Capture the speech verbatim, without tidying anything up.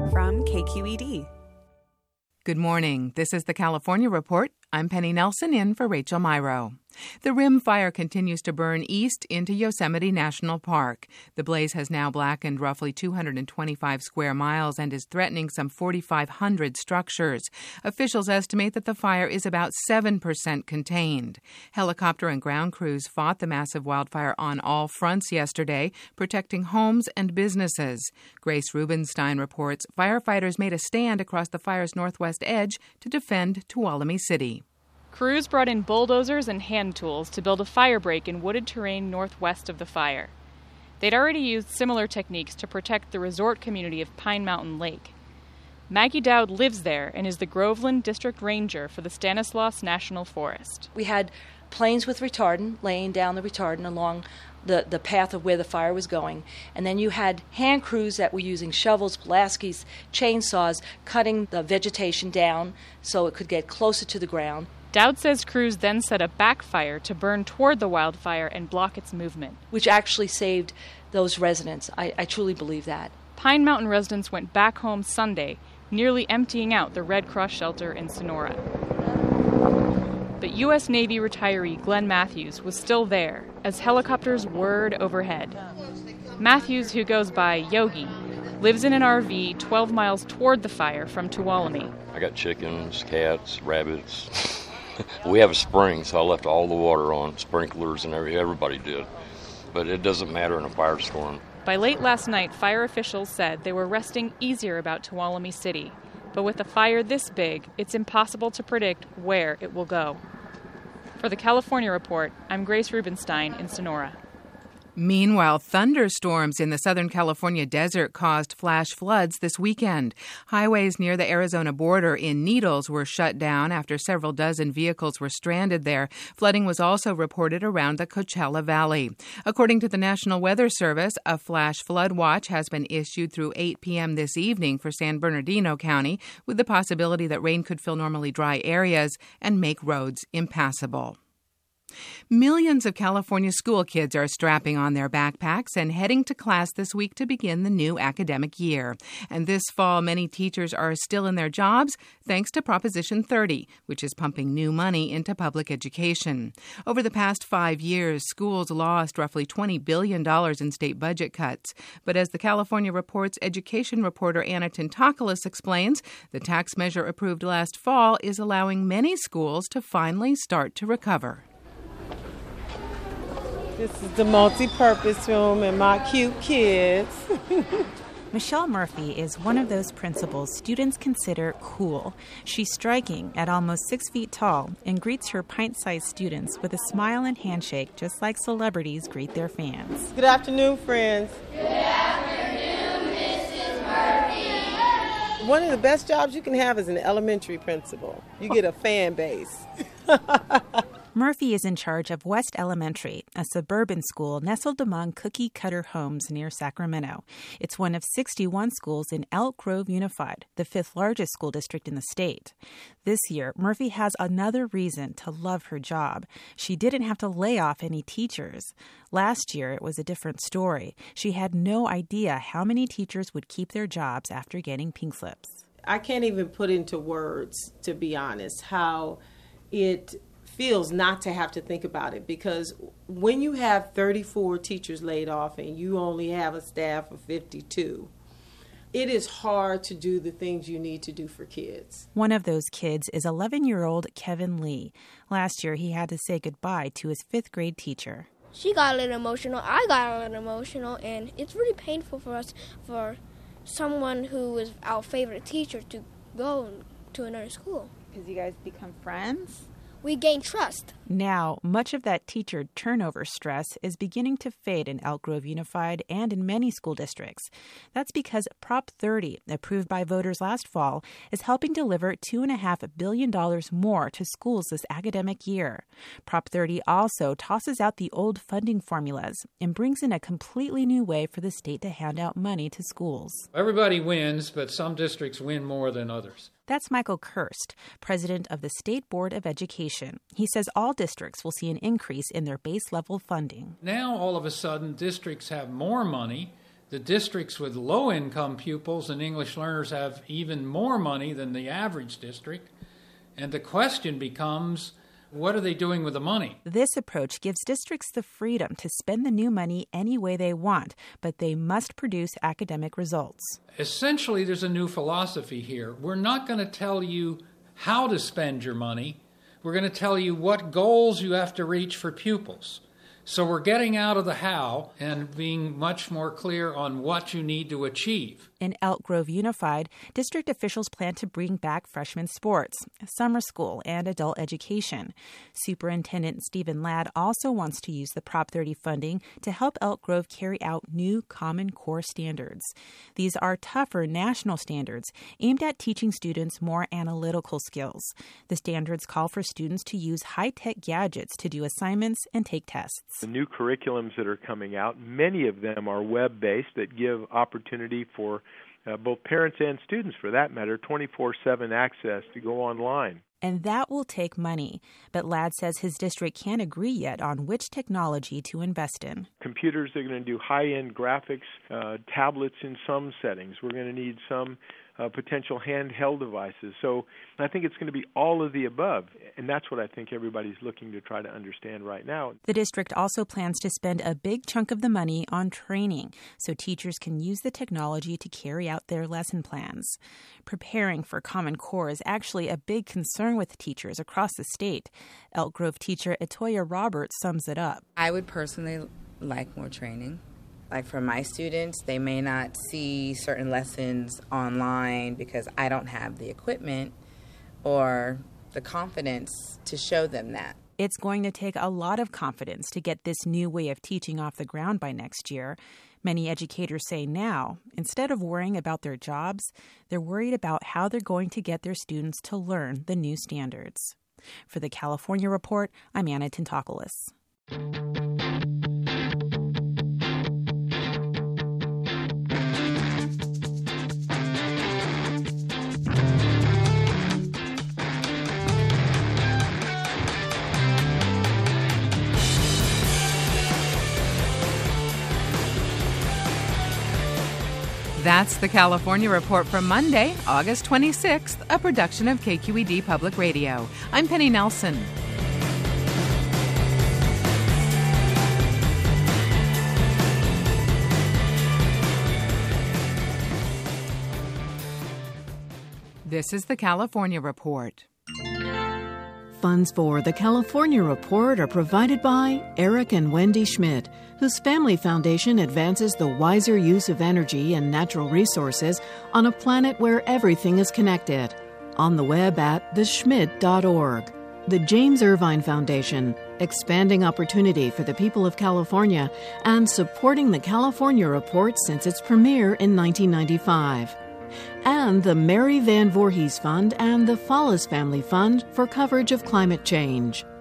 from K Q E D. Good morning. This is the California Report. I'm Penny Nelson in for Rachel Myrow. The Rim Fire continues to burn east into Yosemite National Park. The blaze has now blackened roughly two hundred twenty-five square miles and is threatening some forty-five hundred structures. Officials estimate that the fire is about seven percent contained. Helicopter and ground crews fought the massive wildfire on all fronts yesterday, protecting homes and businesses. Grace Rubenstein reports firefighters made a stand across the fire's northwest edge to defend Tuolumne City. Crews brought in bulldozers and hand tools to build a fire break in wooded terrain northwest of the fire. They'd already used similar techniques to protect the resort community of Pine Mountain Lake. Maggie Dowd lives there and is the Groveland District Ranger for the Stanislaus National Forest. We had planes with retardant laying down the retardant along the, the path of where the fire was going. And then you had hand crews that were using shovels, Pulaski's, chainsaws, cutting the vegetation down so it could get closer to the ground. Dowd says crews then set a backfire to burn toward the wildfire and block its movement, which actually saved those residents. I, I truly believe that. Pine Mountain residents went back home Sunday, nearly emptying out the Red Cross shelter in Sonora. But U S Navy retiree Glenn Matthews was still there as helicopters whirred overhead. Matthews, who goes by Yogi, lives in an R V twelve miles toward the fire from Tuolumne. I got chickens, cats, rabbits. We have a spring, so I left all the water on, sprinklers and every, everybody did. But it doesn't matter in a firestorm. By late last night, fire officials said they were resting easier about Tuolumne City. But with a fire this big, it's impossible to predict where it will go. For the California Report, I'm Grace Rubenstein in Sonora. Meanwhile, thunderstorms in the Southern California desert caused flash floods this weekend. Highways near the Arizona border in Needles were shut down after several dozen vehicles were stranded there. Flooding was also reported around the Coachella Valley. According to the National Weather Service, a flash flood watch has been issued through eight p.m. this evening for San Bernardino County, with the possibility that rain could fill normally dry areas and make roads impassable. Millions of California school kids are strapping on their backpacks and heading to class this week to begin the new academic year. And this fall, many teachers are still in their jobs thanks to Proposition thirty, which is pumping new money into public education. Over the past five years, schools lost roughly twenty billion dollars in state budget cuts. But as the California Report's education reporter Anna Tintakoulis explains, the tax measure approved last fall is allowing many schools to finally start to recover. This is the multi-purpose room and my cute kids. Michelle Murphy is one of those principals students consider cool. She's striking at almost six feet tall and greets her pint-sized students with a smile and handshake, just like celebrities greet their fans. Good afternoon, friends. Good afternoon, Missus Murphy. One of the best jobs you can have is an elementary principal. You get a fan base. Murphy is in charge of West Elementary, a suburban school nestled among cookie-cutter homes near Sacramento. It's one of sixty-one schools in Elk Grove Unified, the fifth largest school district in the state. This year, Murphy has another reason to love her job. She didn't have to lay off any teachers. Last year, it was a different story. She had no idea how many teachers would keep their jobs after getting pink slips. I can't even put into words, to be honest, how it feels not to have to think about it, because when you have thirty-four teachers laid off and you only have a staff of fifty-two, it is hard to do the things you need to do for kids. One of those kids is eleven-year-old Kevin Lee. Last year, he had to say goodbye to his fifth grade teacher. She got a little emotional, I got a little emotional, and it's really painful for us, for someone who was our favorite teacher, to go to another school. Because you guys become friends? We gain trust. Now, much of that teacher turnover stress is beginning to fade in Elk Grove Unified and in many school districts. That's because Prop thirty, approved by voters last fall, is helping deliver two point five billion dollars more to schools this academic year. Prop thirty also tosses out the old funding formulas and brings in a completely new way for the state to hand out money to schools. Everybody wins, but some districts win more than others. That's Michael Kirst, president of the State Board of Education. He says all districts will see an increase in their base level funding. Now, all of a sudden, districts have more money The districts with low-income pupils and English learners have even more money than the average district. And the question becomes, what are they doing with the money? This approach gives districts the freedom to spend the new money any way they want, but they must produce academic results. Essentially, there's a new philosophy here. We're not going to tell you how to spend your money. We're going to tell you what goals you have to reach for pupils. So we're getting out of the how and being much more clear on what you need to achieve. In Elk Grove Unified, district officials plan to bring back freshman sports, summer school, and adult education. Superintendent Stephen Ladd also wants to use the Prop thirty funding to help Elk Grove carry out new Common Core standards. These are tougher national standards aimed at teaching students more analytical skills. The standards call for students to use high-tech gadgets to do assignments and take tests. The new curriculums that are coming out, many of them are web-based that give opportunity for uh, both parents and students, for that matter, twenty-four seven access to go online. And that will take money. But Ladd says his district can't agree yet on which technology to invest in. Computers are going to do high-end graphics, uh, tablets in some settings. We're going to need some uh, potential handheld devices. So I think it's going to be all of the above. And that's what I think everybody's looking to try to understand right now. The district also plans to spend a big chunk of the money on training so teachers can use the technology to carry out their lesson plans. Preparing for Common Core is actually a big concern with teachers across the state. Elk Grove teacher Etoya Roberts sums it up. I would personally like more training. Like for my students, they may not see certain lessons online because I don't have the equipment or the confidence to show them that. It's going to take a lot of confidence to get this new way of teaching off the ground by next year. Many educators say now, instead of worrying about their jobs, they're worried about how they're going to get their students to learn the new standards. For the California Report, I'm Anna Tentopoulos. That's the California Report for Monday, August twenty-sixth, a production of K Q E D Public Radio. I'm Penny Nelson. This is the California Report. Funds for the California Report are provided by Eric and Wendy Schmidt, whose family foundation advances the wiser use of energy and natural resources on a planet where everything is connected. On the web at the schmidt dot org. The James Irvine Foundation, expanding opportunity for the people of California and supporting the California Report since its premiere in nineteen ninety-five. And the Mary Van Voorhees Fund and the Follis Family Fund for coverage of climate change.